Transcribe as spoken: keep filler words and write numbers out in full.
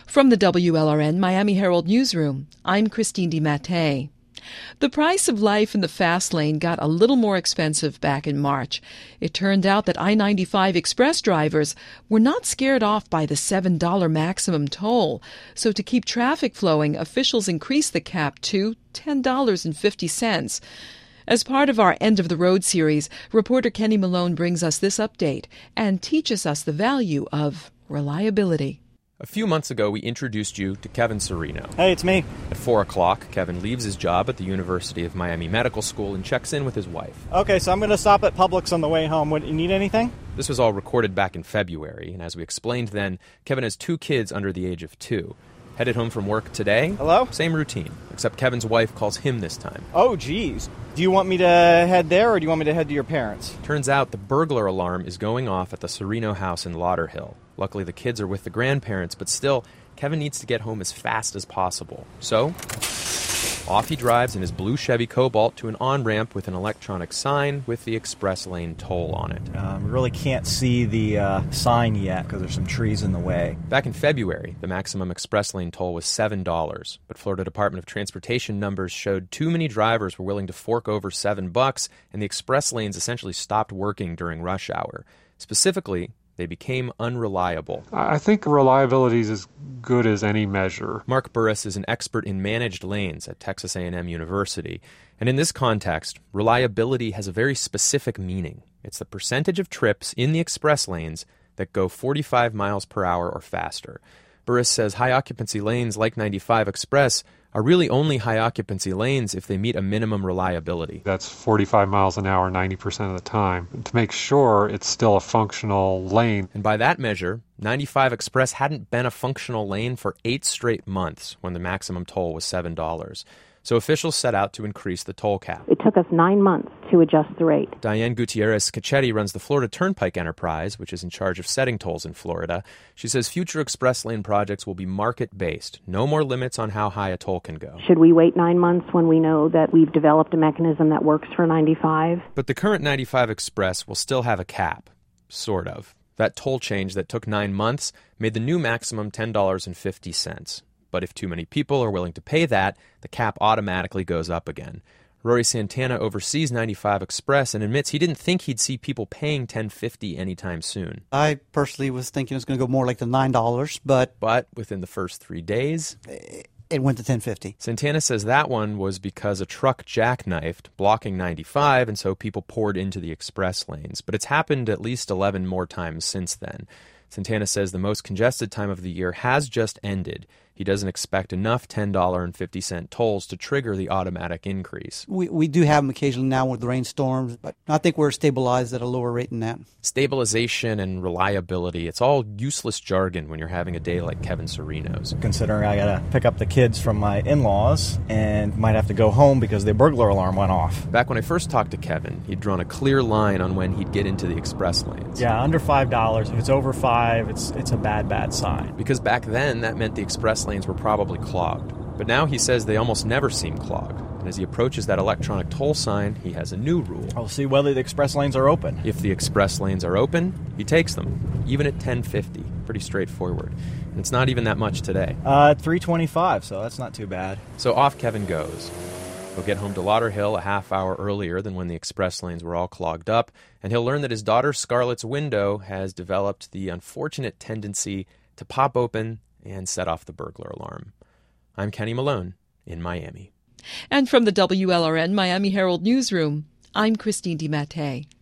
From the W L R N Miami Herald Newsroom, I'm Christine DiMattei. The price of life in the fast lane got a little more expensive back in March. It turned out that I ninety-five Express drivers were not scared off by the seven dollars maximum toll. So to keep traffic flowing, officials increased the cap to ten dollars and fifty cents. As part of our End of the Road series, reporter Kenny Malone brings us this update and teaches us the value of reliability. A few months ago, we introduced you to Kevin Serino. Hey, it's me. At four o'clock, Kevin leaves his job at the University of Miami Medical School and checks in with his wife. Okay, so I'm going to stop at Publix on the way home. What, you need anything? This was all recorded back in February, and as we explained then, Kevin has two kids under the age of two. Headed home from work today. Hello? Same routine, except Kevin's wife calls him this time. Oh, geez. Do you want me to head there, or do you want me to head to your parents? Turns out the burglar alarm is going off at the Serino house in Lauderhill. Luckily, the kids are with the grandparents, but still, Kevin needs to get home as fast as possible. So, off he drives in his blue Chevy Cobalt to an on-ramp with an electronic sign with the express lane toll on it. Um, we really can't see the uh, sign yet because there's some trees in the way. Back in February, the maximum express lane toll was seven dollars, but Florida Department of Transportation numbers showed too many drivers were willing to fork over seven bucks, and the express lanes essentially stopped working during rush hour. Specifically, they became unreliable. I think reliability is as good as any measure. Mark Burris is an expert in managed lanes at Texas A and M University. And in this context, reliability has a very specific meaning. It's the percentage of trips in the express lanes that go forty-five miles per hour or faster. Burris says high-occupancy lanes like ninety-five Express are really only high-occupancy lanes if they meet a minimum reliability. That's forty-five miles an hour ninety percent of the time, to make sure it's still a functional lane. And by that measure, ninety-five Express hadn't been a functional lane for eight straight months when the maximum toll was seven dollars. So officials set out to increase the toll cap. It took us nine months to adjust the rate. Diane Gutierrez-Cacchetti runs the Florida Turnpike Enterprise, which is in charge of setting tolls in Florida. She says future express lane projects will be market-based. No more limits on how high a toll can go. Should we wait nine months when we know that we've developed a mechanism that works for ninety-five? But the current ninety-five Express will still have a cap. Sort of. That toll change that took nine months made the new maximum ten dollars and fifty cents. But if too many people are willing to pay that, the cap automatically goes up again. Rory Santana oversees ninety-five Express and admits he didn't think he'd see people paying ten dollars and fifty cents anytime soon. I personally was thinking it was going to go more like the nine dollars, but... But within the first three days... It went to ten dollars and fifty cents. Santana says that one was because a truck jackknifed, blocking ninety-five, and so people poured into the express lanes. But it's happened at least eleven more times since then. Santana says the most congested time of the year has just ended. He doesn't expect enough ten dollars and fifty cents tolls to trigger the automatic increase. We we do have them occasionally now with the rainstorms, but I think we're stabilized at a lower rate than that. Stabilization and reliability, it's all useless jargon when you're having a day like Kevin Serino's. Considering I got to pick up the kids from my in-laws and might have to go home because the burglar alarm went off. Back when I first talked to Kevin, he'd drawn a clear line on when he'd get into the express lanes. Yeah, under five dollars. If it's over five, it's it's a bad, bad sign. Because back then, that meant the express lanes were probably clogged. But now he says they almost never seem clogged. And as he approaches that electronic toll sign, he has a new rule. I'll see whether the express lanes are open. If the express lanes are open, he takes them, even at ten fifty. Pretty straightforward. And it's not even that much today. Uh, three twenty-five, so that's not too bad. So off Kevin goes. He'll get home to Lauderhill a half hour earlier than when the express lanes were all clogged up, and he'll learn that his daughter Scarlett's window has developed the unfortunate tendency to pop open and set off the burglar alarm. I'm Kenny Malone in Miami. And from the W L R N Miami Herald Newsroom, I'm Christine DiMattei.